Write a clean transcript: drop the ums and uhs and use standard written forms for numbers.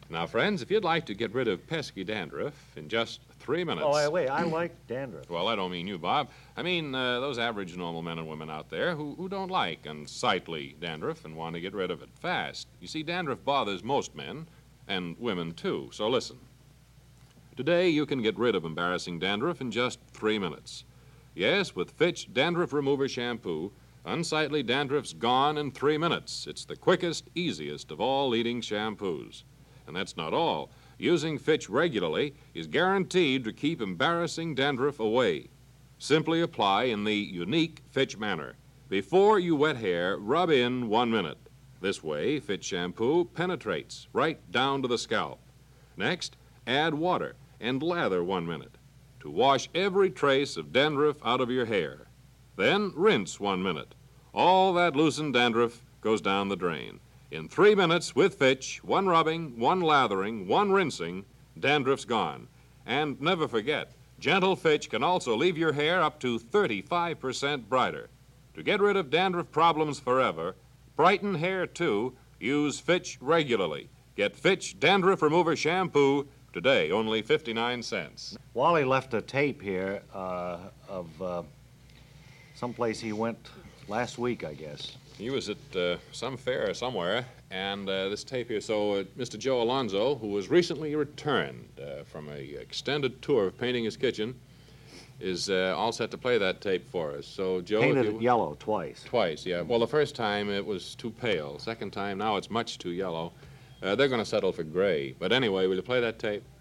Now, friends, if you'd like to get rid of pesky dandruff in just 3 minutes. Oh, wait, I like dandruff. Well, I don't mean you, Bob. I mean those average normal men and women out there who don't like unsightly dandruff and want to get rid of it fast. You see, dandruff bothers most men, and women too, so listen. Today, you can get rid of embarrassing dandruff in just 3 minutes. Yes, with Fitch Dandruff Remover Shampoo, unsightly dandruff's gone in 3 minutes. It's the quickest, easiest of all leading shampoos. And that's not all. Using Fitch regularly is guaranteed to keep embarrassing dandruff away. Simply apply in the unique Fitch manner. Before you wet hair, rub in 1 minute. This way, Fitch shampoo penetrates right down to the scalp. Next, add water and lather 1 minute to wash every trace of dandruff out of your hair. Then rinse 1 minute. All that loosened dandruff goes down the drain. In 3 minutes with Fitch, 1 rubbing, 1 lathering, 1 rinsing, dandruff's gone. And never forget, gentle Fitch can also leave your hair up to 35% brighter. To get rid of dandruff problems forever, brighten hair too, use Fitch regularly. Get Fitch Dandruff Remover Shampoo today, only 59 cents. Wally left a tape here of someplace he went last week, I guess. He was at some fair somewhere, and this tape here. So Mr. Joe Alonzo, who was recently returned from an extended tour of painting his kitchen, is all set to play that tape for us. So, Joe, painted it yellow twice. Twice, yeah. Well, the first time it was too pale. Second time, now it's much too yellow. They're going to settle for gray. But anyway, will you play that tape?